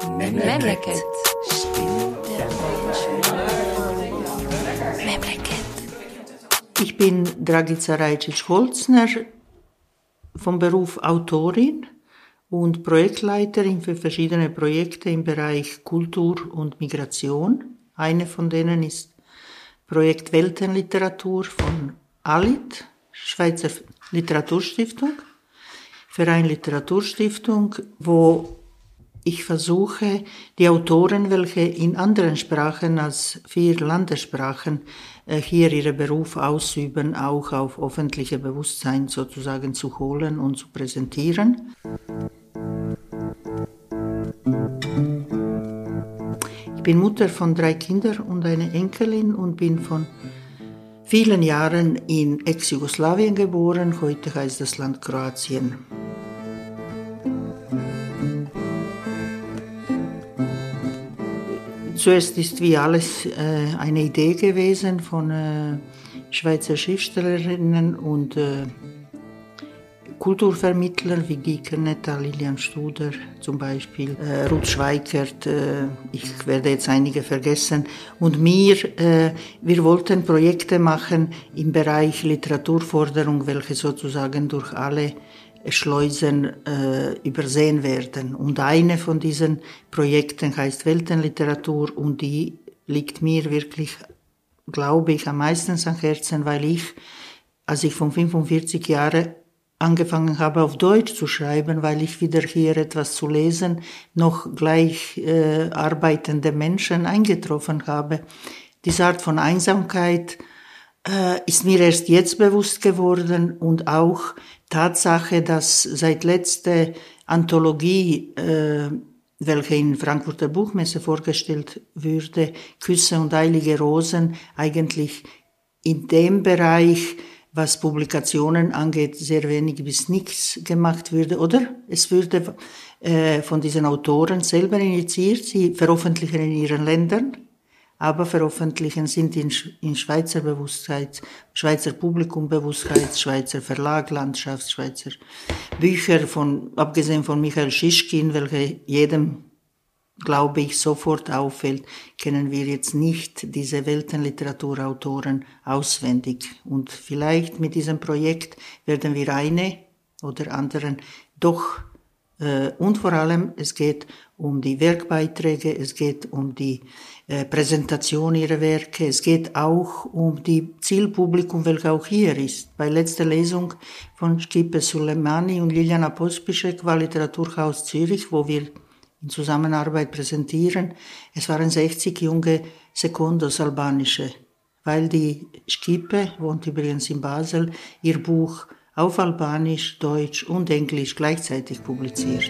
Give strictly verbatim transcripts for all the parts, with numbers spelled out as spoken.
Memleket. Ich bin Dragica Rajčić-Holzner, vom Beruf Autorin und Projektleiterin für verschiedene Projekte im Bereich Kultur und Migration. Eine von denen ist Projekt Weltenliteratur von A L I T, Schweizer Literaturstiftung, Verein Literaturstiftung, wo ich versuche, die Autoren, welche in anderen Sprachen als vier Landessprachen hier ihren Beruf ausüben, auch auf öffentliche Bewusstsein sozusagen zu holen und zu präsentieren. Ich bin Mutter von drei Kindern und einer Enkelin und bin von vielen Jahren in Ex-Jugoslawien geboren. Heute heißt das Land Kroatien. Zuerst ist wie alles äh, eine Idee gewesen von äh, Schweizer Schriftstellerinnen und äh, Kulturvermittlern wie Giker Netta, Lilian Studer zum Beispiel, äh, Ruth Schweikert, äh, ich werde jetzt einige vergessen. Und mir, äh, wir wollten Projekte machen im Bereich Literaturförderung, welche sozusagen durch alle Schleusen äh, übersehen werden. Und eine von diesen Projekten heißt Weltenliteratur und die liegt mir wirklich, glaube ich, am meisten am Herzen, weil ich, als ich von fünfundvierzig Jahren angefangen habe, auf Deutsch zu schreiben, weil ich wieder hier etwas zu lesen, noch gleich äh, arbeitende Menschen eingetroffen habe. Diese Art von Einsamkeit äh, ist mir erst jetzt bewusst geworden und auch Tatsache, dass seit letzter Anthologie, äh, welche in Frankfurter Buchmesse vorgestellt würde, Küsse und eilige Rosen, eigentlich in dem Bereich, was Publikationen angeht, sehr wenig bis nichts gemacht würde, oder? Es würde äh, von diesen Autoren selber initiiert, sie veröffentlichen in ihren Ländern, aber veröffentlichen sind in, in Schweizer Bewusstsein, Schweizer Publikumbewusstsein, Schweizer Verlaglandschaft, Schweizer Bücher, von, abgesehen von Michael Schischkin, welche jedem, glaube ich, sofort auffällt, kennen wir jetzt nicht diese Weltenliteraturautoren auswendig. Und vielleicht mit diesem Projekt werden wir eine oder anderen doch, äh, und vor allem, es geht um die Werkbeiträge, es geht um die äh, Präsentation ihrer Werke, es geht auch um die Zielpublikum, welches auch hier ist. Bei letzter Lesung von Stipe Suleimani und Liliana Pospišek war Literaturhaus Zürich, wo wir in Zusammenarbeit präsentieren. Es waren sechzig junge Sekundos albanische, weil die Stipe, wohnt übrigens in Basel, ihr Buch auf Albanisch, Deutsch und Englisch gleichzeitig publiziert.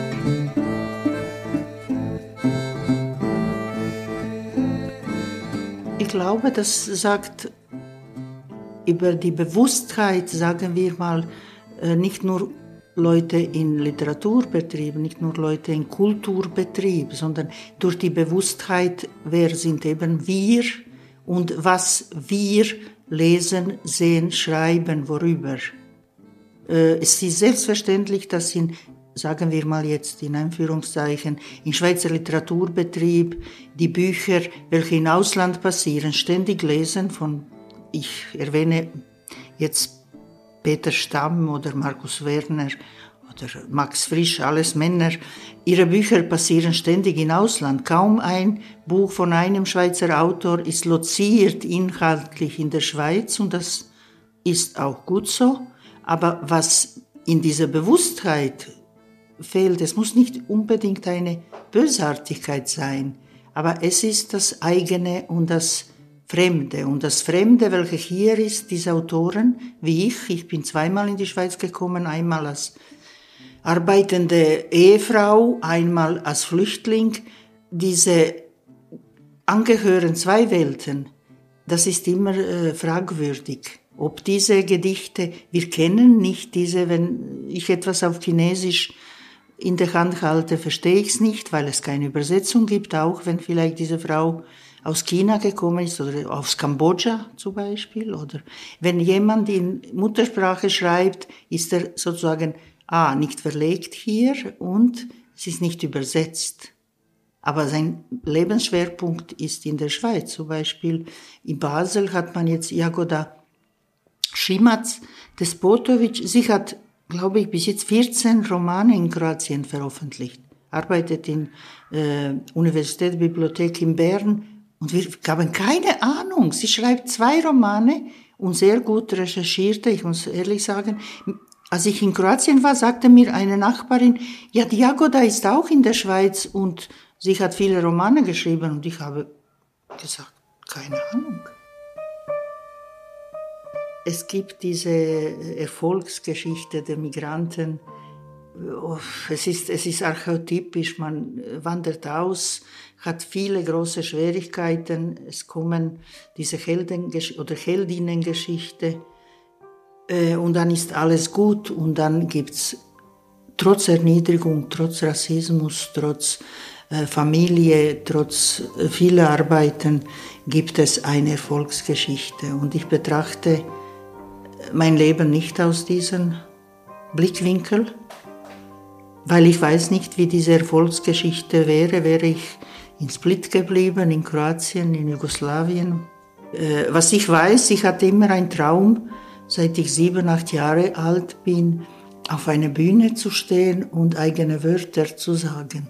Ich glaube, das sagt über die Bewusstheit, sagen wir mal, nicht nur Leute in Literaturbetrieb, nicht nur Leute in Kulturbetrieb, sondern durch die Bewusstheit, wer sind eben wir und was wir lesen, sehen, schreiben, worüber. Es ist selbstverständlich, dass in, sagen wir mal jetzt in Einführungszeichen, in Schweizer Literaturbetrieb die Bücher, welche im Ausland passieren, ständig lesen von, ich erwähne jetzt Peter Stamm oder Markus Werner oder Max Frisch, alles Männer. Ihre Bücher passieren ständig im Ausland. Kaum ein Buch von einem Schweizer Autor ist loziert inhaltlich in der Schweiz und das ist auch gut so. Aber was in dieser Bewusstheit fehlt, es muss nicht unbedingt eine Bösartigkeit sein, aber es ist das eigene und das Fremde. Und das Fremde, welche hier ist, diese Autoren, wie ich, ich bin zweimal in die Schweiz gekommen, einmal als arbeitende Ehefrau, einmal als Flüchtling, diese angehören zwei Welten. Das ist immer äh, fragwürdig. Ob diese Gedichte, wir kennen nicht diese, wenn ich etwas auf Chinesisch in der Hand halte, verstehe ich es nicht, weil es keine Übersetzung gibt, auch wenn vielleicht diese Frau aus China gekommen ist oder aus Kambodscha zum Beispiel. Oder wenn jemand in Muttersprache schreibt, ist er sozusagen A, nicht verlegt hier und es ist nicht übersetzt. Aber sein Lebensschwerpunkt ist in der Schweiz. Zum Beispiel in Basel hat man jetzt Jagoda Šimac Despotovic. Sie hat, glaube ich, bis jetzt vierzehn Romane in Kroatien veröffentlicht. Arbeitet in äh, Universitätsbibliothek in Bern. Und wir haben keine Ahnung. Sie schreibt zwei Romane und sehr gut recherchierte, ich muss ehrlich sagen. Als ich in Kroatien war, sagte mir eine Nachbarin, ja, die Jagoda ist auch in der Schweiz und sie hat viele Romane geschrieben. Und ich habe gesagt, keine Ahnung. Es gibt diese Erfolgsgeschichte der Migranten. Es ist, es ist archetypisch, man wandert aus, hat viele große Schwierigkeiten. Es kommen diese Helden- oder Heldinnengeschichte. Und dann ist alles gut und dann gibt's trotz Erniedrigung, trotz Rassismus, trotz äh, Familie, trotz äh, vieler Arbeiten gibt es eine Erfolgsgeschichte. Und ich betrachte mein Leben nicht aus diesem Blickwinkel, weil ich weiß nicht, wie diese Erfolgsgeschichte wäre, wäre ich in Split geblieben, in Kroatien, in Jugoslawien. Äh, was ich weiß, ich hatte immer einen Traum, seit ich sieben, acht Jahre alt bin, auf einer Bühne zu stehen und eigene Wörter zu sagen.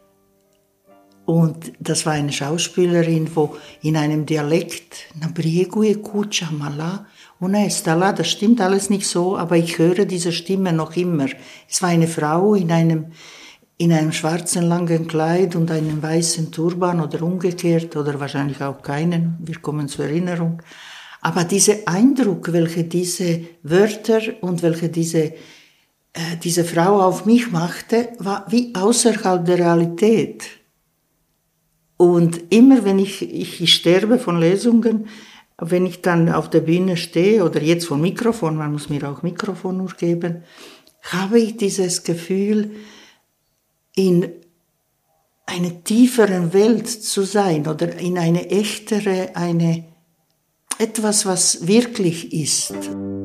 Und das war eine Schauspielerin, wo in einem Dialekt, na Briegue Kucha Mala, Una Estala, das stimmt alles nicht so, aber ich höre diese Stimme noch immer. Es war eine Frau in einem, in einem schwarzen langen Kleid und einem weißen Turban oder umgekehrt oder wahrscheinlich auch keinen, wir kommen zur Erinnerung. Aber dieser Eindruck, welche diese Wörter und welche diese, äh, diese Frau auf mich machte, war wie außerhalb der Realität. Und immer wenn ich, ich, ich sterbe von Lesungen, wenn ich dann auf der Bühne stehe oder jetzt vom Mikrofon, man muss mir auch Mikrofon nur geben, habe ich dieses Gefühl, in einer tieferen Welt zu sein oder in eine echtere, eine etwas, was wirklich ist.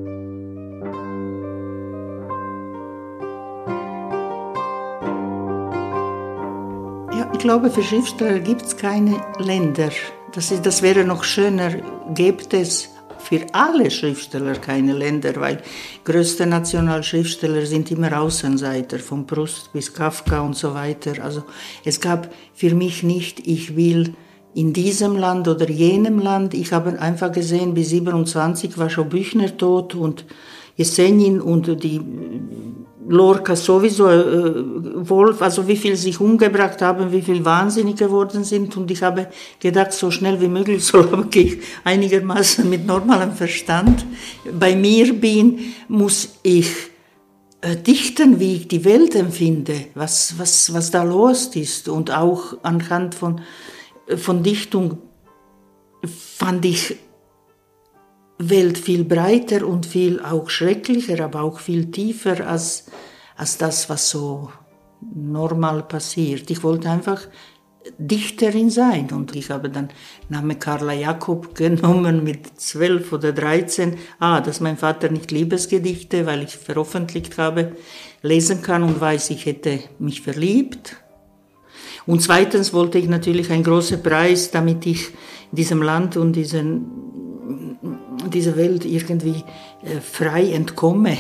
Ja, ich glaube, für Schriftsteller gibt es keine Länder. Das, ist, das wäre noch schöner, gibt es für alle Schriftsteller keine Länder, weil größte Nationalschriftsteller sind immer Außenseiter, von Proust bis Kafka und so weiter. Also es gab für mich nicht, ich will in diesem Land oder jenem Land. Ich habe einfach gesehen, bis siebenundzwanzig war schon Büchner tot und Jesenin und die Lorca sowieso, äh, Wolf, also wie viel sich umgebracht haben, wie viel wahnsinnig geworden sind. Und ich habe gedacht, so schnell wie möglich, solange ich einigermaßen mit normalem Verstand bei mir bin, muss ich äh, dichten, wie ich die Welt empfinde, was, was, was da los ist. Und auch anhand von Von Dichtung fand ich Welt viel breiter und viel auch schrecklicher, aber auch viel tiefer als, als das, was so normal passiert. Ich wollte einfach Dichterin sein und ich habe dann Name Carla Jakob genommen mit zwölf oder dreizehn. Ah, dass mein Vater nicht Liebesgedichte, weil ich veröffentlicht habe, lesen kann und weiß, ich hätte mich verliebt. Und zweitens wollte ich natürlich einen großen Preis, damit ich diesem Land und diesen, dieser Welt irgendwie äh, frei entkomme.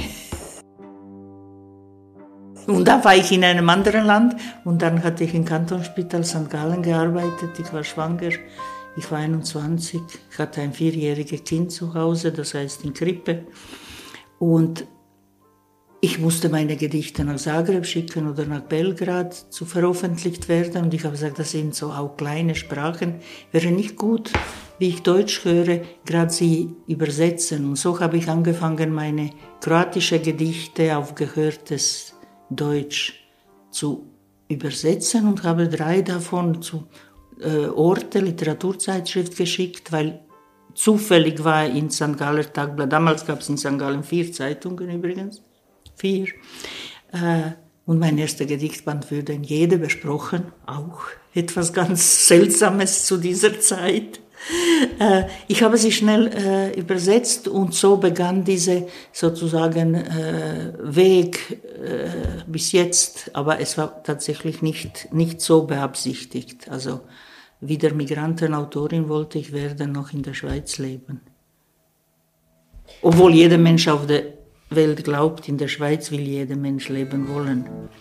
Und da war ich in einem anderen Land und dann hatte ich im Kantonsspital Sankt Gallen gearbeitet. Ich war schwanger, ich war einundzwanzig, ich hatte ein vierjähriges Kind zu Hause, das heißt in Krippe. Und ich musste meine Gedichte nach Zagreb schicken oder nach Belgrad zu veröffentlicht werden. Und ich habe gesagt, das sind so auch kleine Sprachen. Wäre nicht gut, wie ich Deutsch höre, gerade sie übersetzen. Und so habe ich angefangen, meine kroatische Gedichte auf gehörtes Deutsch zu übersetzen und habe drei davon zu äh, Orte, Literaturzeitschrift geschickt, weil zufällig war in Sankt Galler Tagblatt, damals gab es in Sankt Gallen vier Zeitungen übrigens, vier. Äh, und mein erster Gedichtband würde in jede besprochen, auch etwas ganz Seltsames zu dieser Zeit. Äh, ich habe sie schnell äh, übersetzt und so begann diese sozusagen äh, Weg äh, bis jetzt, aber es war tatsächlich nicht, nicht so beabsichtigt. Also wieder Migrantenautorin wollte ich werden, noch in der Schweiz leben. Obwohl jeder Mensch auf der Welt glaubt, in der Schweiz will jeder Mensch leben wollen.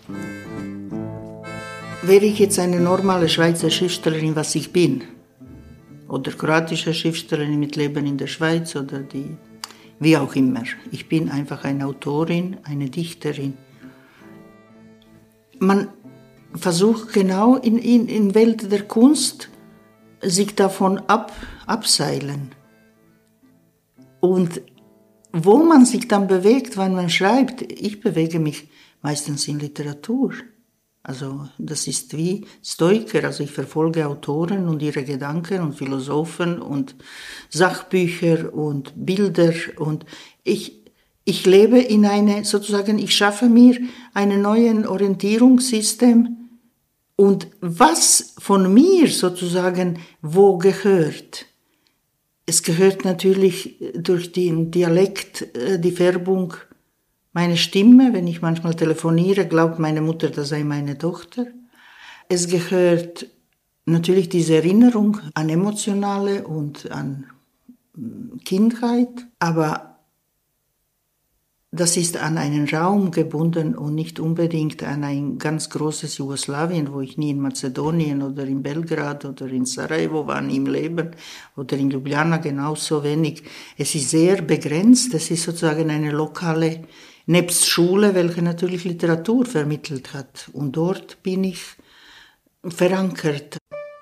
Wäre ich jetzt eine normale Schweizer Schriftstellerin, was ich bin, oder kroatische Schriftstellerin mit Leben in der Schweiz oder die, wie auch immer. Ich bin einfach eine Autorin, eine Dichterin. Man versucht genau in, in, in Welt der Kunst sich davon ab, abseilen. Und wo man sich dann bewegt, wenn man schreibt, ich bewege mich meistens in Literatur. Also das ist wie Stoiker, also ich verfolge Autoren und ihre Gedanken und Philosophen und Sachbücher und Bilder und ich, ich lebe in eine, sozusagen, ich schaffe mir einen neuen Orientierungssystem und was von mir sozusagen wo gehört. Es gehört natürlich durch den Dialekt, die Färbung, meine Stimme, wenn ich manchmal telefoniere, glaubt meine Mutter, das sei meine Tochter. Es gehört natürlich diese Erinnerung an Emotionale und an Kindheit, aber das ist an einen Raum gebunden und nicht unbedingt an ein ganz großes Jugoslawien, wo ich nie in Mazedonien oder in Belgrad oder in Sarajevo war, nie im Leben, oder in Ljubljana genauso wenig. Es ist sehr begrenzt, es ist sozusagen eine lokale nebst Schule, welche natürlich Literatur vermittelt hat. Und dort bin ich verankert.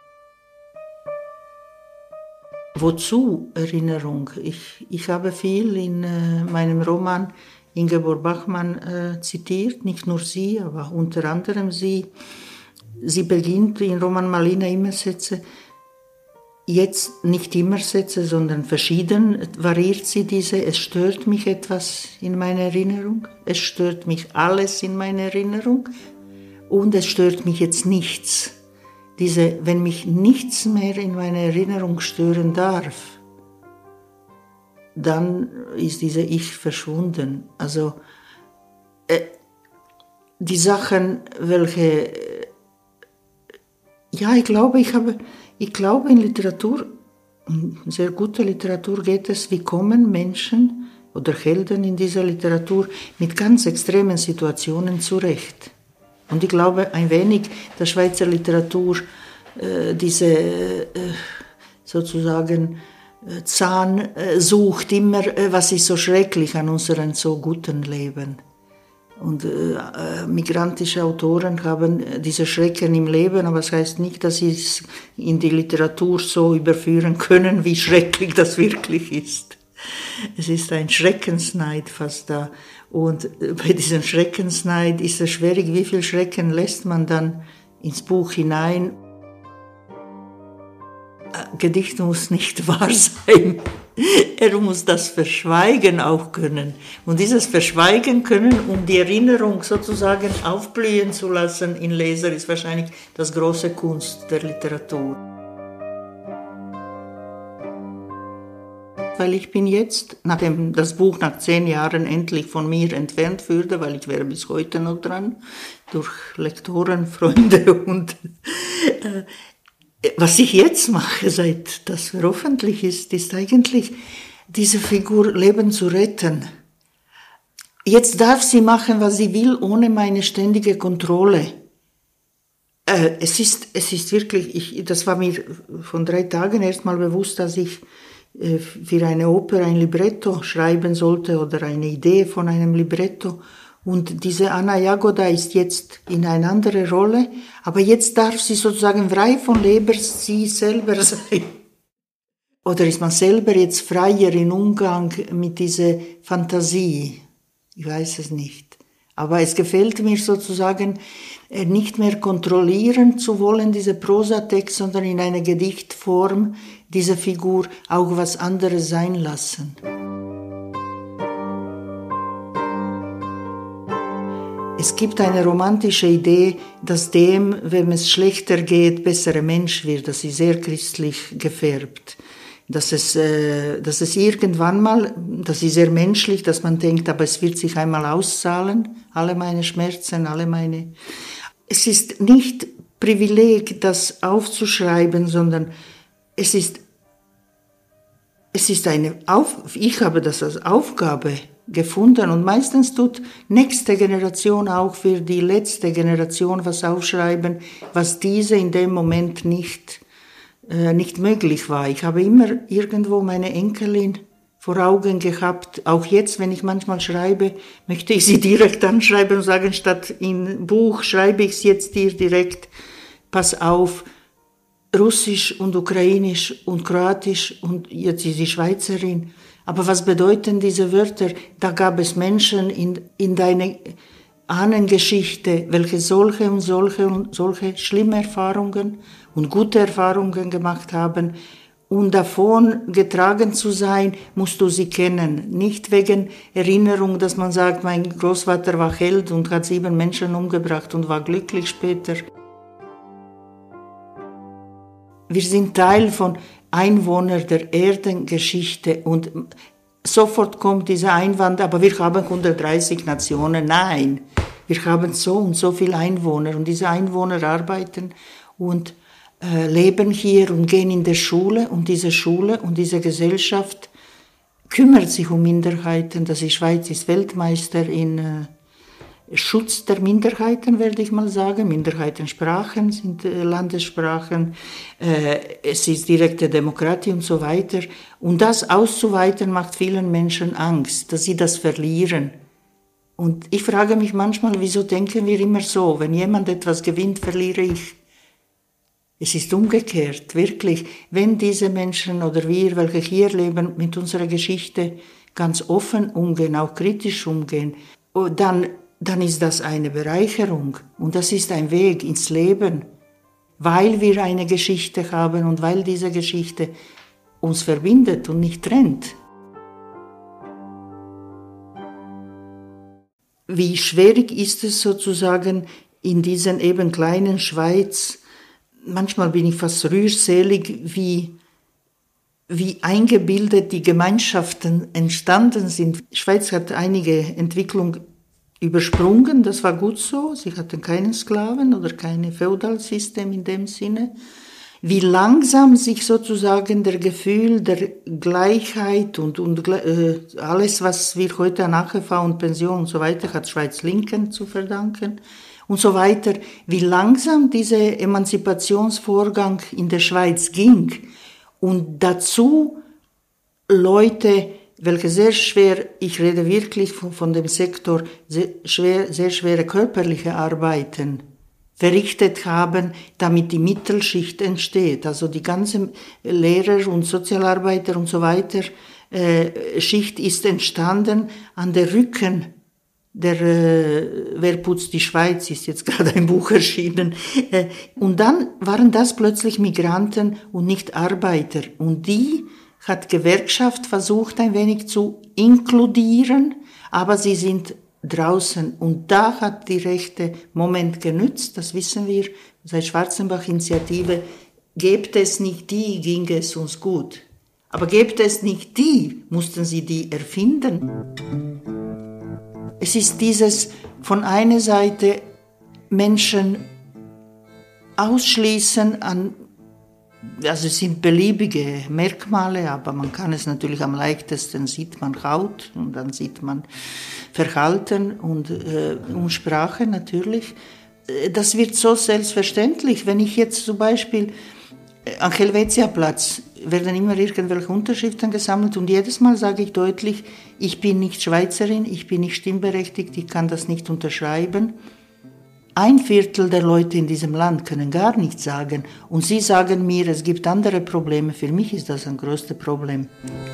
Wozu Erinnerung? Ich, ich habe viel in äh, meinem Roman Ingeborg Bachmann äh, zitiert, nicht nur sie, aber unter anderem sie. Sie beginnt in Roman Malina immer Sätze, jetzt nicht immer Sätze, sondern verschieden variiert sie diese. Es stört mich etwas in meiner Erinnerung, es stört mich alles in meiner Erinnerung und es stört mich jetzt nichts. Diese, wenn mich nichts mehr in meiner Erinnerung stören darf, dann ist diese Ich verschwunden. Also äh, die Sachen, welche, äh, ja, ich glaube, ich habe, ich glaube in Literatur, in sehr guter Literatur geht es, wie kommen Menschen oder Helden in dieser Literatur mit ganz extremen Situationen zurecht. Und ich glaube ein wenig, dass Schweizer Literatur äh, diese äh, sozusagen äh, Zahn äh, sucht, immer, äh, was ist so schrecklich an unserem so guten Leben. Und äh, äh, migrantische Autoren haben äh, diese Schrecken im Leben, aber das heißt nicht, dass sie es in die Literatur so überführen können, wie schrecklich das wirklich ist. Es ist ein Schreckensneid fast da. Und bei diesem Schreckensneid ist es schwierig, wie viel Schrecken lässt man dann ins Buch hinein. Gedicht muss nicht wahr sein. Er muss das verschweigen auch können. Und dieses Verschweigen können, um die Erinnerung sozusagen aufblühen zu lassen in Leser, ist wahrscheinlich das große Kunst der Literatur. Weil ich bin jetzt, nachdem das Buch nach zehn Jahren endlich von mir entfernt würde, weil ich wäre bis heute noch dran, durch Lektoren, Freunde und äh, was ich jetzt mache, seit das veröffentlicht ist, ist eigentlich diese Figur Leben zu retten. Jetzt darf sie machen, was sie will, ohne meine ständige Kontrolle. Äh, es ist, es ist wirklich, ich, das war mir von drei Tagen erst mal bewusst, dass ich für eine Oper ein Libretto schreiben sollte oder eine Idee von einem Libretto. Und diese Anna Jagoda ist jetzt in eine andere Rolle, aber jetzt darf sie sozusagen frei von Leber sie selber sein. Oder ist man selber jetzt freier im Umgang mit dieser Fantasie? Ich weiß es nicht. Aber es gefällt mir sozusagen, nicht mehr kontrollieren zu wollen, diese Prosatext, sondern in einer Gedichtform diese Figur auch was anderes sein lassen. Es gibt eine romantische Idee, dass dem, wenn es schlechter geht, besserer Mensch wird. Das ist sehr christlich gefärbt. Dass es, äh, dass es irgendwann mal, das ist sehr menschlich, dass man denkt, aber es wird sich einmal auszahlen, alle meine Schmerzen, alle meine... Es ist nicht Privileg, das aufzuschreiben, sondern es ist, es ist eine Auf, ich habe das als Aufgabe gefunden und meistens tut nächste Generation auch für die letzte Generation was aufschreiben, was diese in dem Moment nicht nicht möglich war. Ich habe immer irgendwo meine Enkelin vor Augen gehabt. Auch jetzt, wenn ich manchmal schreibe, möchte ich sie direkt anschreiben und sagen, statt in Buch schreibe ich es jetzt dir direkt. Pass auf, Russisch und Ukrainisch und Kroatisch und jetzt ist sie Schweizerin. Aber was bedeuten diese Wörter? Da gab es Menschen in, in deiner Ahnengeschichte, welche solche und solche und solche schlimme Erfahrungen und gute Erfahrungen gemacht haben. Und davon getragen zu sein, musst du sie kennen. Nicht wegen Erinnerung, dass man sagt, mein Großvater war Held und hat sieben Menschen umgebracht und war glücklich später. Wir sind Teil von Einwohnern der Erdengeschichte und sofort kommt dieser Einwand, aber wir haben hundertdreißig Nationen. Nein, wir haben so und so viele Einwohner und diese Einwohner arbeiten und äh, leben hier und gehen in der Schule und diese Schule und diese Gesellschaft kümmert sich um Minderheiten. Das ist, Schweiz ist Weltmeister in äh, Schutz der Minderheiten, werde ich mal sagen. Minderheitensprachen sind äh, Landessprachen, äh, es ist direkte Demokratie und so weiter. Und das auszuweiten macht vielen Menschen Angst, dass sie das verlieren. Und ich frage mich manchmal, wieso denken wir immer so, wenn jemand etwas gewinnt, verliere ich. Es ist umgekehrt, wirklich. Wenn diese Menschen oder wir, welche hier leben, mit unserer Geschichte ganz offen umgehen, auch kritisch umgehen, dann dann ist das eine Bereicherung und das ist ein Weg ins Leben, weil wir eine Geschichte haben und weil diese Geschichte uns verbindet und nicht trennt. Wie schwierig ist es sozusagen in diesen eben kleinen Schweiz, manchmal bin ich fast rührselig, wie, wie eingebildet die Gemeinschaften entstanden sind. Die Schweiz hat einige Entwicklungen übersprungen, das war gut so, sie hatten keinen Sklaven oder kein Feudalsystem in dem Sinne. Wie langsam sich sozusagen der Gefühl der Gleichheit und, und äh, alles, was wir heute an A H V und Pension und so weiter, hat Schweiz Linken zu verdanken und so weiter, wie langsam dieser Emanzipationsvorgang in der Schweiz ging und dazu Leute, welche sehr schwer, ich rede wirklich von, von dem Sektor, sehr, schwer, sehr schwere körperliche Arbeiten verrichtet haben, damit die Mittelschicht entsteht. Also die ganzen Lehrer und Sozialarbeiter und so weiter, äh, Schicht ist entstanden an der Rücken der, äh, wer putzt die Schweiz, ist jetzt gerade ein Buch erschienen. Äh, und dann waren das plötzlich Migranten und nicht Arbeiter. Und die hat Gewerkschaft versucht, ein wenig zu inkludieren, aber sie sind draußen. Und da hat die Rechte Moment genützt, das wissen wir, seit Schwarzenbach-Initiative, gebt es nicht die, ging es uns gut. Aber gebt es nicht die, mussten sie die erfinden. Es ist dieses von einer Seite Menschen ausschließen an, also es sind beliebige Merkmale, aber man kann es natürlich am leichtesten, sieht man Haut und dann sieht man Verhalten und, äh, und Sprache natürlich. Das wird so selbstverständlich. Wenn ich jetzt zum Beispiel am Helvetia-Platz werden immer irgendwelche Unterschriften gesammelt und jedes Mal sage ich deutlich, ich bin nicht Schweizerin, ich bin nicht stimmberechtigt, ich kann das nicht unterschreiben. Ein Viertel der Leute in diesem Land können gar nichts sagen und sie sagen mir, es gibt andere Probleme. Für mich ist das ein größtes Problem.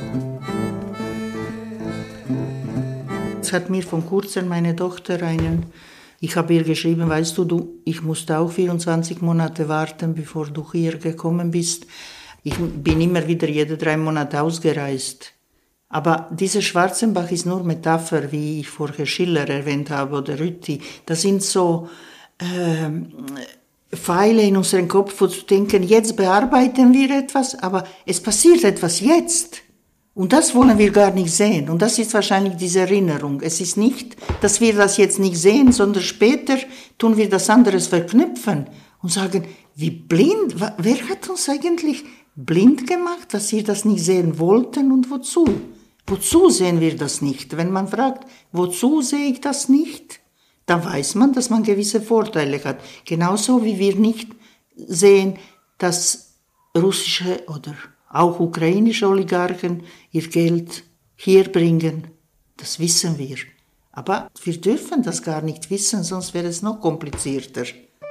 Es hat mir von kurzem meine Tochter einen, ich habe ihr geschrieben, weißt du, du, ich musste auch vierundzwanzig Monate warten, bevor du hier gekommen bist. Ich bin immer wieder jede drei Monate ausgereist. Aber dieser Schwarzenbach ist nur Metapher, wie ich vorher Schiller erwähnt habe oder Rütti. Das sind so äh, Pfeile in unserem Kopf, wo zu denken, jetzt bearbeiten wir etwas, aber es passiert etwas jetzt. Und das wollen wir gar nicht sehen. Und das ist wahrscheinlich diese Erinnerung. Es ist nicht, dass wir das jetzt nicht sehen, sondern später tun wir das anderes verknüpfen und sagen, wie blind, wer hat uns eigentlich blind gemacht, dass wir das nicht sehen wollten und wozu? Wozu sehen wir das nicht? Wenn man fragt, wozu sehe ich das nicht, dann weiß man, dass man gewisse Vorteile hat. Genauso wie wir nicht sehen, dass russische oder auch ukrainische Oligarchen ihr Geld hier bringen. Das wissen wir. Aber wir dürfen das gar nicht wissen, sonst wäre es noch komplizierter.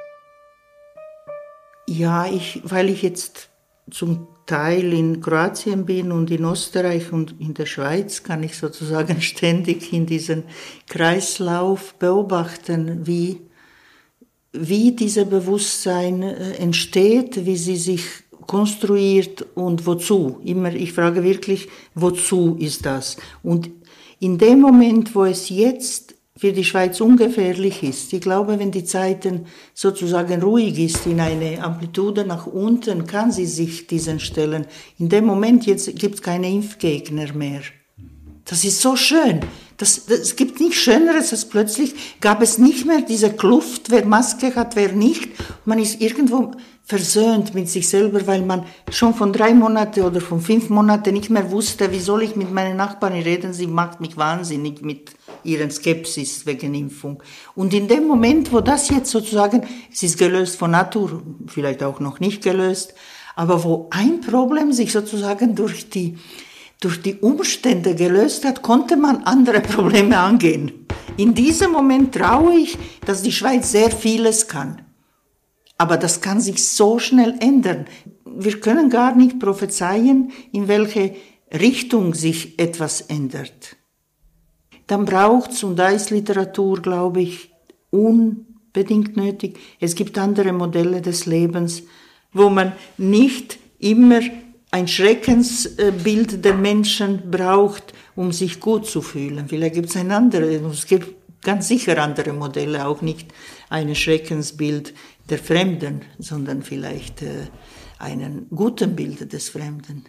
Ja, ich, weil ich jetzt zum Teil in Kroatien bin und in Österreich und in der Schweiz, kann ich sozusagen ständig in diesen Kreislauf beobachten, wie, wie dieses Bewusstsein entsteht, wie sie sich konstruiert und wozu. Immer, ich frage wirklich, wozu ist das? Und in dem Moment, wo es jetzt für die Schweiz ungefährlich ist, ich glaube, wenn die Zeiten sozusagen ruhig ist, in eine Amplitude nach unten, kann sie sich diesen stellen. In dem Moment jetzt gibt es keine Impfgegner mehr. Das ist so schön. Das, das, es gibt nichts Schöneres, als plötzlich gab es nicht mehr diese Kluft, wer Maske hat, wer nicht. Man ist irgendwo versöhnt mit sich selber, weil man schon von drei Monaten oder von fünf Monaten nicht mehr wusste, wie soll ich mit meinen Nachbarn reden, sie macht mich wahnsinnig mit ihren Skepsis wegen Impfung. Und in dem Moment, wo das jetzt sozusagen, es ist gelöst von Natur, vielleicht auch noch nicht gelöst, aber wo ein Problem sich sozusagen durch die, durch die Umstände gelöst hat, konnte man andere Probleme angehen. In diesem Moment traue ich, dass die Schweiz sehr vieles kann. Aber das kann sich so schnell ändern. Wir können gar nicht prophezeien, in welche Richtung sich etwas ändert. Dann braucht's, und da ist Literatur, glaube ich, unbedingt nötig. Es gibt andere Modelle des Lebens, wo man nicht immer ein Schreckensbild der Menschen braucht, um sich gut zu fühlen. Vielleicht gibt es ein anderes, es gibt ganz sicher andere Modelle, auch nicht ein Schreckensbild der Fremden, sondern vielleicht äh, einen guten Bild des Fremden.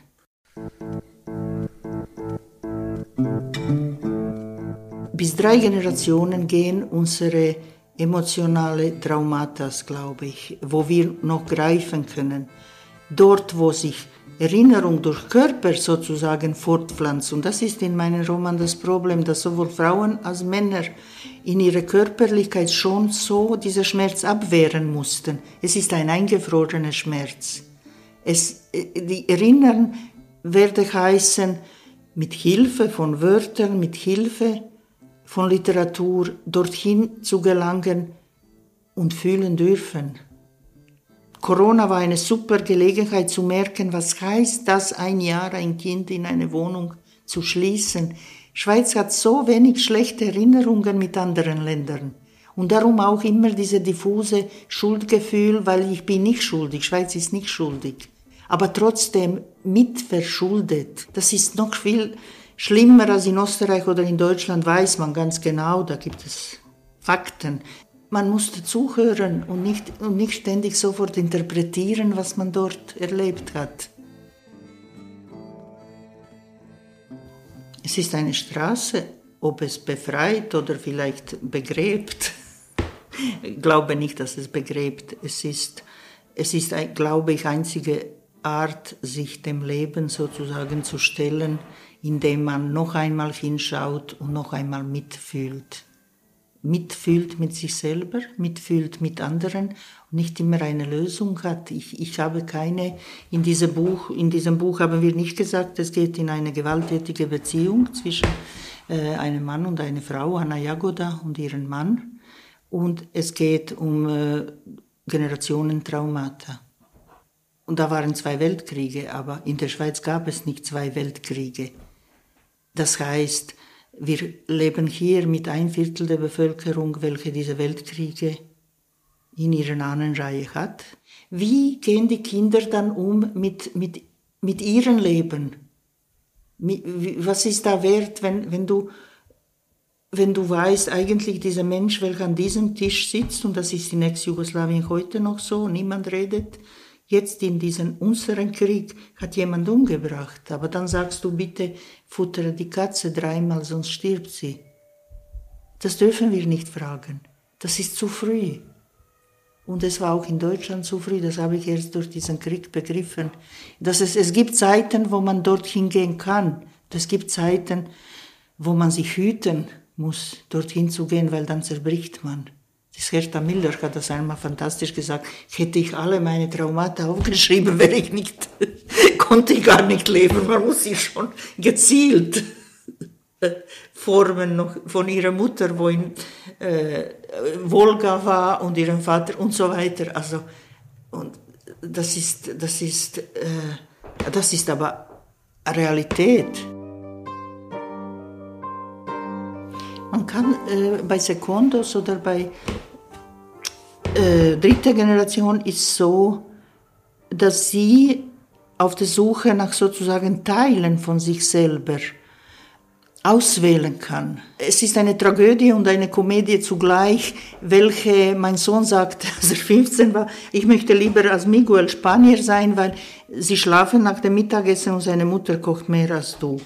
Bis drei Generationen gehen unsere emotionale Traumata, glaube ich, wo wir noch greifen können. Dort, wo sich Erinnerung durch Körper sozusagen fortpflanzt. Und das ist in meinem Roman das Problem, dass sowohl Frauen als Männer in ihrer Körperlichkeit schon so diesen Schmerz abwehren mussten. Es ist ein eingefrorener Schmerz. Es, die Erinnern werde heißen, mit Hilfe von Wörtern, mit Hilfe von Literatur dorthin zu gelangen und fühlen dürfen. Corona war eine super Gelegenheit zu merken, was heißt das, ein Jahr ein Kind in eine Wohnung zu schließen. Schweiz hat so wenig schlechte Erinnerungen mit anderen Ländern. Und darum auch immer diese diffuse Schuldgefühl, weil ich bin nicht schuldig, Schweiz ist nicht schuldig. Aber trotzdem mitverschuldet. Das ist noch viel schlimmer als in Österreich oder in Deutschland, weiß man ganz genau, da gibt es Fakten. Man musste zuhören und nicht, und nicht ständig sofort interpretieren, was man dort erlebt hat. Es ist eine Straße, ob es befreit oder vielleicht begräbt. Ich glaube nicht, dass es begräbt. Es ist, es ist, glaube ich, einzige Art, sich dem Leben sozusagen zu stellen, indem man noch einmal hinschaut und noch einmal mitfühlt. Mitfühlt mit sich selber, mitfühlt mit anderen und nicht immer eine Lösung hat. Ich, ich habe keine, in diesem Buch, in diesem Buch haben wir nicht gesagt, es geht in eine gewalttätige Beziehung zwischen äh, einem Mann und einer Frau, Anna Jagoda und ihren Mann. Und es geht um äh, Generationentraumata. Und da waren zwei Weltkriege, aber in der Schweiz gab es nicht zwei Weltkriege. Das heißt, wir leben hier mit ein Viertel der Bevölkerung, welche diese Weltkriege in ihrer Ahnenreihe hat. Wie gehen die Kinder dann um mit, mit, mit ihrem Leben? Was ist da wert, wenn, wenn du, wenn du weißt, eigentlich dieser Mensch, welcher an diesem Tisch sitzt, und das ist in Ex-Jugoslawien heute noch so, niemand redet, jetzt in diesem unseren Krieg hat jemand umgebracht, aber dann sagst du, bitte futtere die Katze dreimal, sonst stirbt sie. Das dürfen wir nicht fragen. Das ist zu früh. Und es war auch in Deutschland zu früh, das habe ich erst durch diesen Krieg begriffen. Dass es, es gibt Zeiten, wo man dorthin gehen kann. Es gibt Zeiten, wo man sich hüten muss, dorthin zu gehen, weil dann zerbricht man. Das Hertha Müller hat das einmal fantastisch gesagt. Hätte ich alle meine Traumata aufgeschrieben, wäre ich nicht, konnte ich gar nicht leben. Man muss sich schon gezielt formen noch von ihrer Mutter, wo in äh, Wolga war, und ihrem Vater und so weiter. Also, und das ist, das ist, äh, das ist aber Realität. Man kann äh, bei Secondos oder bei äh, dritter Generation ist so, dass sie auf der Suche nach sozusagen Teilen von sich selber auswählen kann. Es ist eine Tragödie und eine Komödie zugleich, welche mein Sohn sagt, als er fünfzehn war, ich möchte lieber als Miguel Spanier sein, weil sie schlafen nach dem Mittagessen und seine Mutter kocht mehr als du.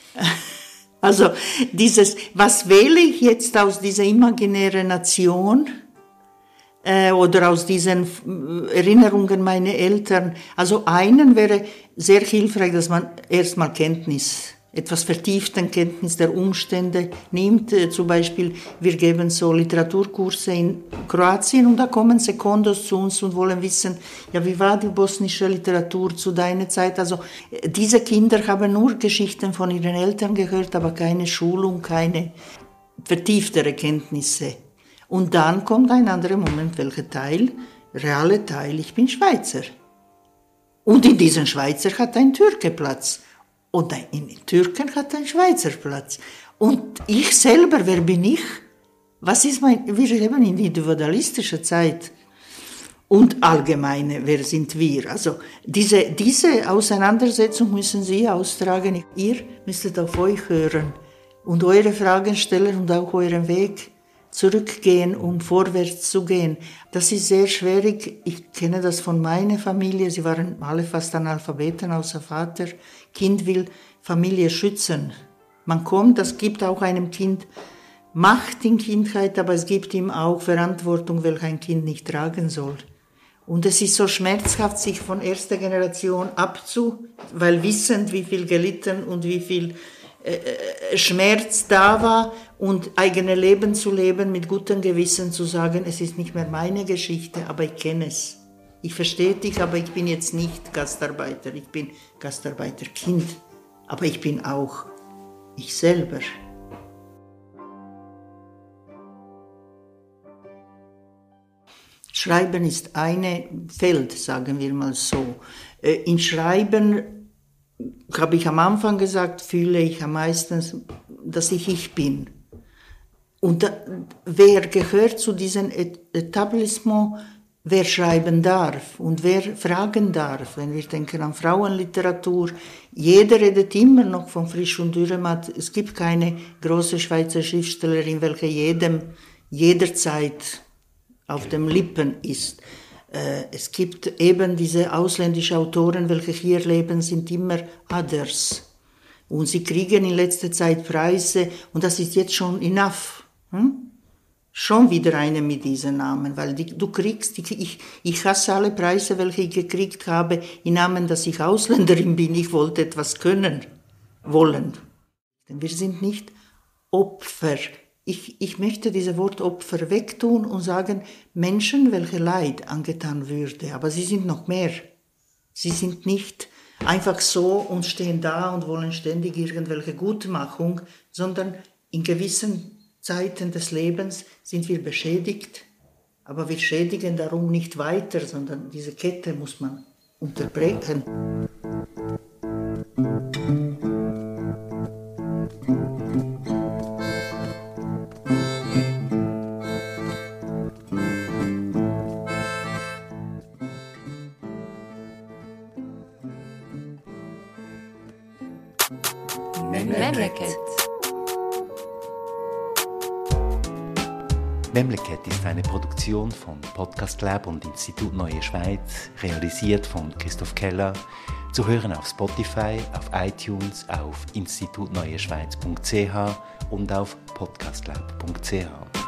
Also dieses, was wähle ich jetzt aus dieser imaginären Nation äh, oder aus diesen Erinnerungen meiner Eltern? Also einen wäre sehr hilfreich, dass man erstmal Kenntnis, etwas vertieften Kenntnis der Umstände nimmt. Äh, zum Beispiel, wir geben so Literaturkurse in Kroatien und da kommen Secondos zu uns und wollen wissen, ja, wie war die bosnische Literatur zu deiner Zeit? Also äh, diese Kinder haben nur Geschichten von ihren Eltern gehört, aber keine Schulung, keine vertieftere Kenntnisse. Und dann kommt ein anderer Moment, welcher Teil, reale Teil, ich bin Schweizer. Und in diesem Schweizer hat ein Türke Platz. Und in den Türken hat ein Schweizer Platz. Und ich selber, wer bin ich? Was ist mein, wir leben in individualistischer Zeit. Und allgemeine, wer sind wir? Also diese, diese Auseinandersetzung müssen Sie austragen. Ihr müsstet auf euch hören und eure Fragen stellen und auch euren Weg zurückgehen, um vorwärts zu gehen. Das ist sehr schwierig. Ich kenne das von meiner Familie. Sie waren alle fast Analphabeten, außer Vater. Kind will Familie schützen. Man kommt, das gibt auch einem Kind Macht in Kindheit, aber es gibt ihm auch Verantwortung, welche ein Kind nicht tragen soll. Und es ist so schmerzhaft, sich von erster Generation abzu, weil wissend, wie viel gelitten und wie viel äh, Schmerz da war, und eigene Leben zu leben, mit gutem Gewissen zu sagen, es ist nicht mehr meine Geschichte, aber ich kenne es. Ich verstehe dich, aber ich bin jetzt nicht Gastarbeiter, ich bin Gastarbeiterkind, aber ich bin auch ich selber. Schreiben ist ein Feld, sagen wir mal so. In Schreiben, habe ich am Anfang gesagt, fühle ich am meisten, dass ich ich bin. Und da, wer gehört zu diesem Etablissement, wer schreiben darf und wer fragen darf, wenn wir denken an Frauenliteratur. Jeder redet immer noch von Frisch und Dürrenmatt. Es gibt keine große Schweizer Schriftstellerin, welche jedem jederzeit auf den Lippen ist. Es gibt eben diese ausländischen Autoren, welche hier leben, sind immer others. Und sie kriegen in letzter Zeit Preise und das ist jetzt schon enough. Hm? Schon wieder eine mit diesen Namen, weil die, du kriegst, die, ich, ich hasse alle Preise, welche ich gekriegt habe, im Namen, dass ich Ausländerin bin. Ich wollte etwas können, wollen. Denn wir sind nicht Opfer. Ich, ich möchte dieses Wort Opfer wegtun und sagen, Menschen, welche Leid angetan würde. Aber sie sind noch mehr. Sie sind nicht einfach so und stehen da und wollen ständig irgendwelche Gutmachung, sondern in gewissen Zeiten des Lebens sind wir beschädigt, aber wir schädigen darum nicht weiter, sondern diese Kette muss man unterbrechen. Memleket. Memleket ist eine Produktion von Podcast Lab und Institut Neue Schweiz, realisiert von Christoph Keller, zu hören auf Spotify, auf iTunes, auf institutneueschweiz punkt c h und auf podcastlab punkt c h.